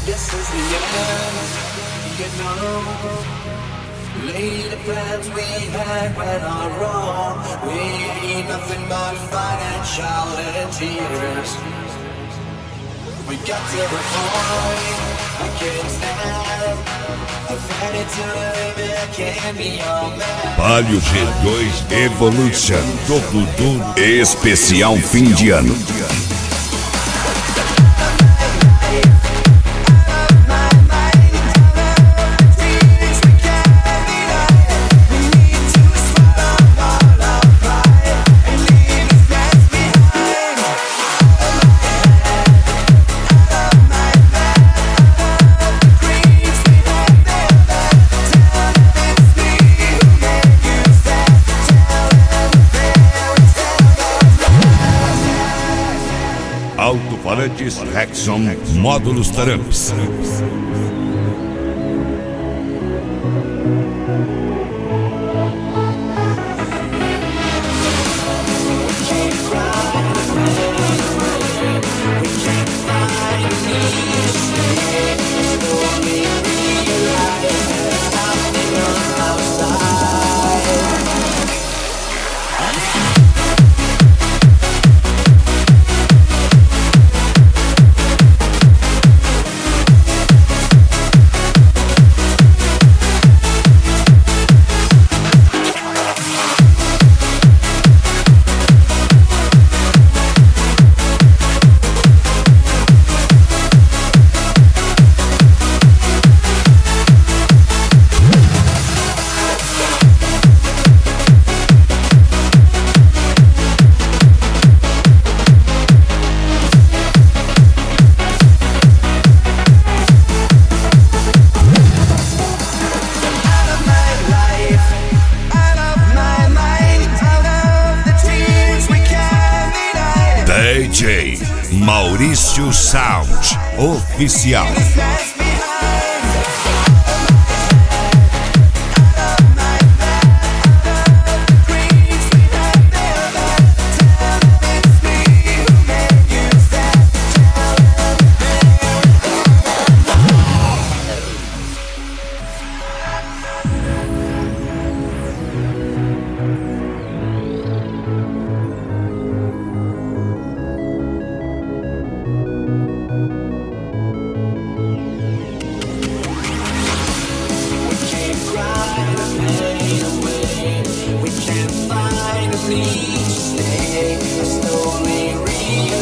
This is the end, you know. Later plans we had went all wrong. We ain't nothing but financial tears. We got to the point, I can't stand. Afraid to live, it can't be all that. Palio G2 Evolution Dudu Especial fim de ano. Alto-falantes Rexon Módulos Taramps. DJ Maurício Sound Oficial. Stay, slowly realize